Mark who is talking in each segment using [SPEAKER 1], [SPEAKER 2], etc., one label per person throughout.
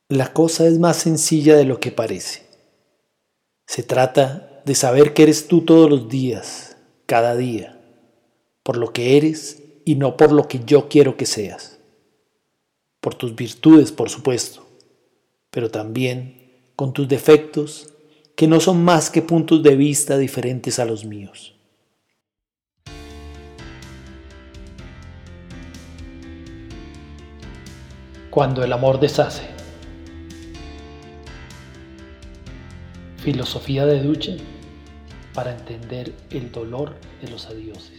[SPEAKER 1] La cosa es más sencilla de lo que parece. Se trata de saber que eres tú todos los días, cada día, por lo que eres y no por lo que yo quiero que seas. Por tus virtudes, por supuesto, pero también con tus defectos, que no son más que puntos de vista diferentes a los míos. Cuando el amor deshace. Filosofía de ducha para entender el dolor de los adioses.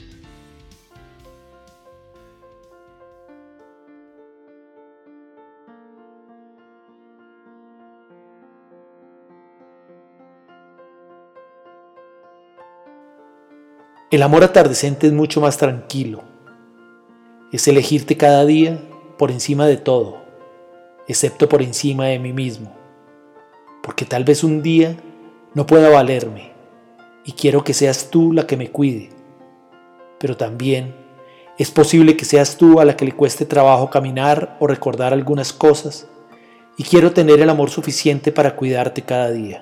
[SPEAKER 1] El amor atardecente es mucho más tranquilo. Es elegirte cada día por encima de todo, excepto por encima de mí mismo. Porque tal vez un día no pueda valerme y quiero que seas tú la que me cuide. Pero también es posible que seas tú a la que le cueste trabajo caminar o recordar algunas cosas y quiero tener el amor suficiente para cuidarte cada día.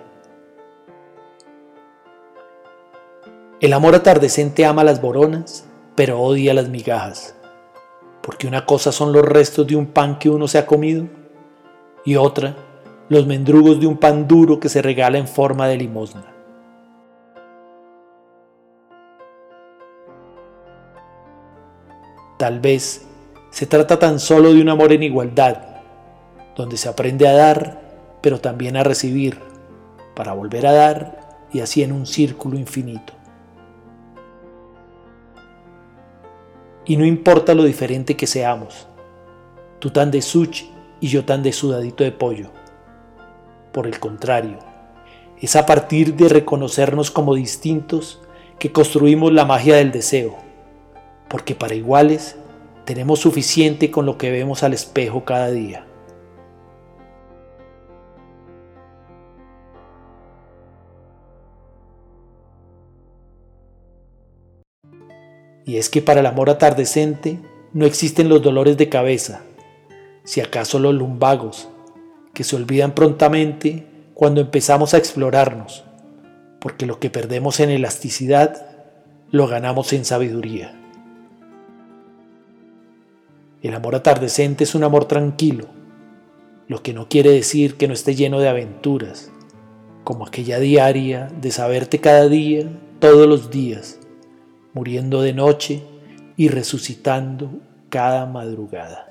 [SPEAKER 1] El amor atardecente ama las boronas, pero odia las migajas, porque una cosa son los restos de un pan que uno se ha comido y otra, los mendrugos de un pan duro que se regala en forma de limosna. Tal vez se trata tan solo de un amor en igualdad, donde se aprende a dar, pero también a recibir, para volver a dar y así en un círculo infinito. Y no importa lo diferente que seamos, tú tan de such y yo tan de sudadito de pollo. Por el contrario, es a partir de reconocernos como distintos que construimos la magia del deseo, porque para iguales tenemos suficiente con lo que vemos al espejo cada día. Y es que para el amor atardecente no existen los dolores de cabeza, si acaso los lumbagos, que se olvidan prontamente cuando empezamos a explorarnos, porque lo que perdemos en elasticidad lo ganamos en sabiduría. El amor atardecente es un amor tranquilo, lo que no quiere decir que no esté lleno de aventuras, como aquella diaria de saberte cada día, todos los días, muriendo de noche y resucitando cada madrugada.